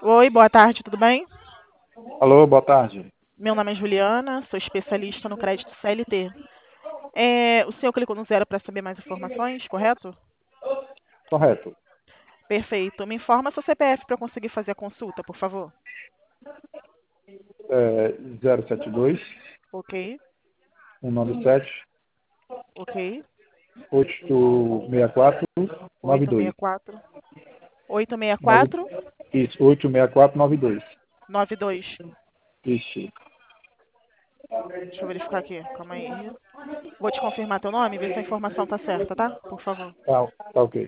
Oi, boa tarde, tudo bem? Alô, boa tarde. Meu nome é Juliana, sou especialista no crédito CLT. O senhor clicou no zero para saber mais informações, correto? Correto. Perfeito. Me informa seu CPF para eu conseguir fazer a consulta, por favor. 072 Ok, 197 ok. 864 92. 864. 864 Nove- Isso, 86492. 92. Isso. Deixa eu verificar aqui, calma aí. Vou te confirmar teu nome e ver se a informação tá certa, tá? Por favor. Tá ok.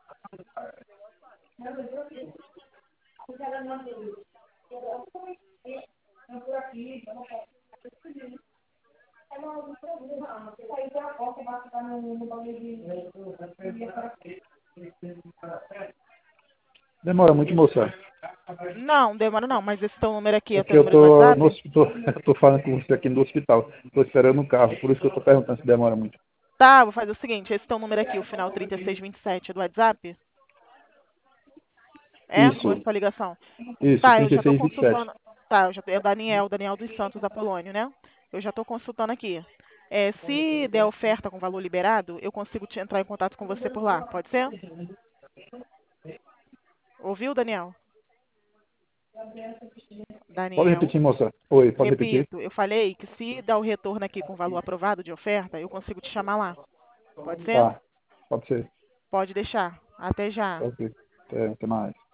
Demora muito, moça. Não, demora não, mas esse teu número aqui é teu Porque eu número do tô no WhatsApp? hospital, eu tô falando com você aqui no hospital. Tô esperando o carro, por isso que eu tô perguntando se demora muito. Tá, vou fazer o seguinte, esse teu número aqui, o final 3627 é do WhatsApp? É? Ou é Isso, sua ligação? isso, Tá, eu já estou 36 e 27. consultando. Tá, é o Daniel dos Santos Apolônio, né? Eu já estou consultando aqui. Se der oferta com valor liberado, eu consigo te entrar em contato com você por lá. Pode ser? Ouviu, Daniel? Pode Daniel, repetir, moça? Oi, pode repetir? repito, eu falei que se der o retorno aqui com valor aprovado de oferta, eu consigo te chamar lá. Pode ser? Tá, pode ser. Pode deixar. Até já. Tá ok. Até mais.